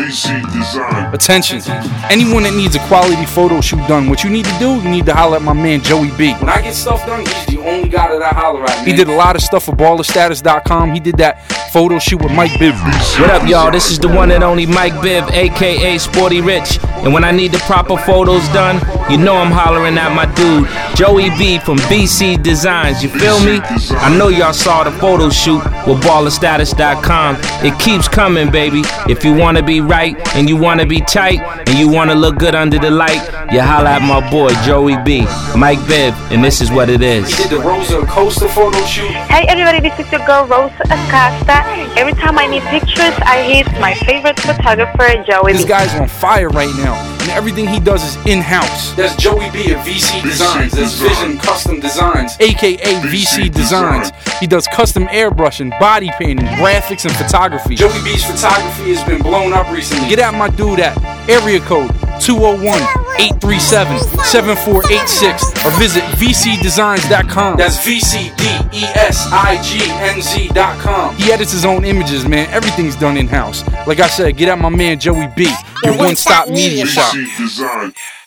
Attention, anyone that needs a quality photo shoot done, what you need to do, you need to holler at my man Joey B. When I get stuff done, he's the only guy that I holler at, man. He did a lot of stuff for ballerstatus.com. He did that photo shoot with Mike Biv. What up, y'all? This is the one and only Mike Biv, aka Sporty Rich. And when I need the proper photos done, you know I'm hollering at my dude, Joey B from BC Designs. You feel me? I know y'all saw the photo shoot with ballerstatus.com. It keeps coming, baby. If you want to be right and you want to be tight and you want to look good under the light, you holla at my boy Joey B, Mike Biv, and this is what it is. He did the Rosa Acosta photo shoot. Hey everybody, this is your girl Rosa Acosta. Every time I need pictures, I hit my favorite photographer, Joey B. This guy's on fire right now, and everything he does is in-house. That's Joey B at VC Designs. That's Vision Custom Designs, aka VC Designs. He does custom airbrushing, body painting, graphics, and photography. Joey B's photography has been blown up recently. Get at my dude at area code 201-837-7486 or visit vcdesigns.com. That's VCDESIGNZ.com. He edits his own images, man. Everything's done in-house. Like I said, get at my man Joey B, your one-stop media shop.